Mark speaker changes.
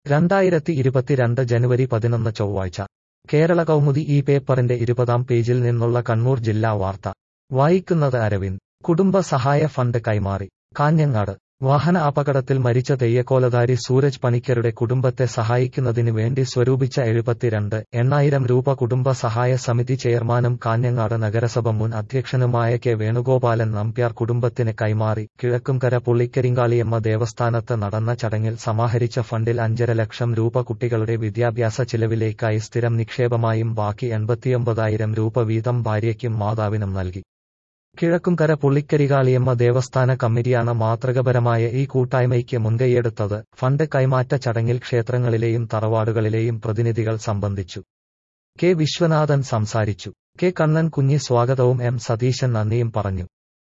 Speaker 1: 2022 ജനുവരി 11 ചൊവ്വാഴ്ച കേരള കൗമുദി ഈ പേപ്പറിന്റെ 20-ാം പേജിൽ നിന്നുള്ള കണ്ണൂർ ജില്ലാ വാർത്ത വായിക്കുന്നത് അരവിന്ദ്. കുടുംബ സഹായ ഫണ്ട് കൈമാറി. കാഞ്ഞങ്ങാട്. വാഹന അപകടത്തിൽ മരിച്ച തെയ്യക്കോലധാരി സൂരജ് പണിക്കരുടെ കുടുംബത്തെ സഹായിക്കുന്നതിന് വേണ്ടി സ്വരൂപിച്ച 72,800 രൂപ കുടുംബ സഹായ സമിതി ചെയർമാനും കാഞ്ഞങ്ങാട് നഗരസഭ മുൻ അധ്യക്ഷനുമായ കെ വേണുഗോപാലൻ നമ്പ്യാർ കുടുംബത്തിന് കൈമാറി. കിഴക്കുംകര പുള്ളിക്കരിങ്കാളിയമ്മ ദേവസ്ഥാനത്ത് നടന്ന ചടങ്ങിൽ സമാഹരിച്ച ഫണ്ടിൽ 5,5 ലക്ഷം രൂപ കുട്ടികളുടെ വിദ്യാഭ്യാസ ചിലവിലേക്കായി സ്ഥിരം നിക്ഷേപമായും ബാക്കി 89,000 രൂപ വീതം ഭാര്യയ്ക്കും മാതാവിനും നൽകി. കിഴക്കുംകര പുള്ളിക്കരികാളിയമ്മ ദേവസ്ഥാന കമ്മിറ്റിയാണ് മാതൃകപരമായ ഈ കൂട്ടായ്മയ്ക്ക് മുൻകൈയെടുത്തത്. ഫണ്ട് കൈമാറ്റ ചടങ്ങിൽ ക്ഷേത്രങ്ങളിലെയും തറവാടുകളിലെയും പ്രതിനിധികൾ സംബന്ധിച്ചു. കെ വിശ്വനാഥൻ സംസാരിച്ചു. കെ കണ്ണൻ കുഞ്ഞി സ്വാഗതവും എം സതീശൻ നന്ദിയും പറഞ്ഞു.